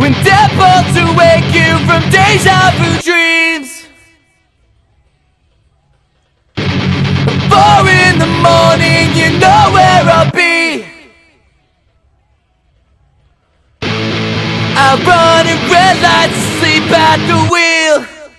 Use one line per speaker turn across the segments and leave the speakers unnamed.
Bring deadbolt to wake you from deja vu dreams. 4 in the morning, you know where I'll be. I'll run in red lights, sleep at the wheel.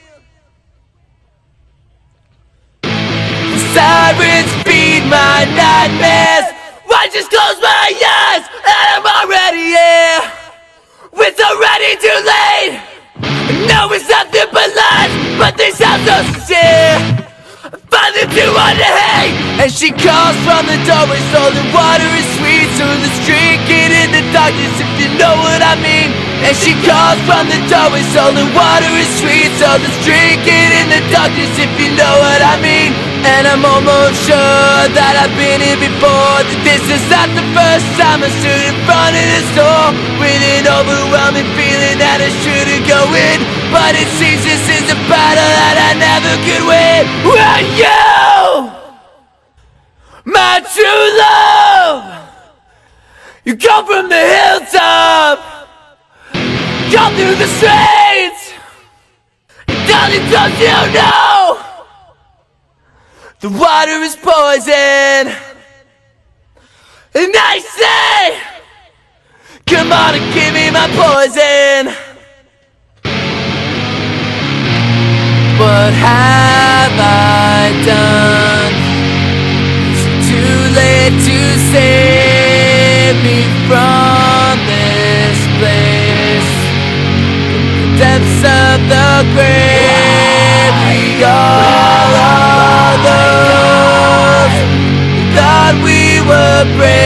The sirens feed my nightmares. I just close my eyes and I'm already here. It's already too late. I know it's nothing but lies, but they sound so sincere. Finally too hard to hate. And she calls from the doorway, so the water is sweet. So let's drink it in the darkness, if you know what I mean. And she calls from the doorway, so the water is sweet. So let's drink it in the darkness, if you know what I mean. And I'm almost sure that I've been here before, that this is not the first time I stood in front of the store with an overwhelming feeling that I shouldn't go in. But it seems this is a battle that I never could win. Were you my true love? You come from the hilltop, come through the streets. Darling, don't you know the water is poison? And I say, come on and give me my poison. What have I done? Is it too late to save me from this place? The depths of the grave, we all are those. Thought we were brave.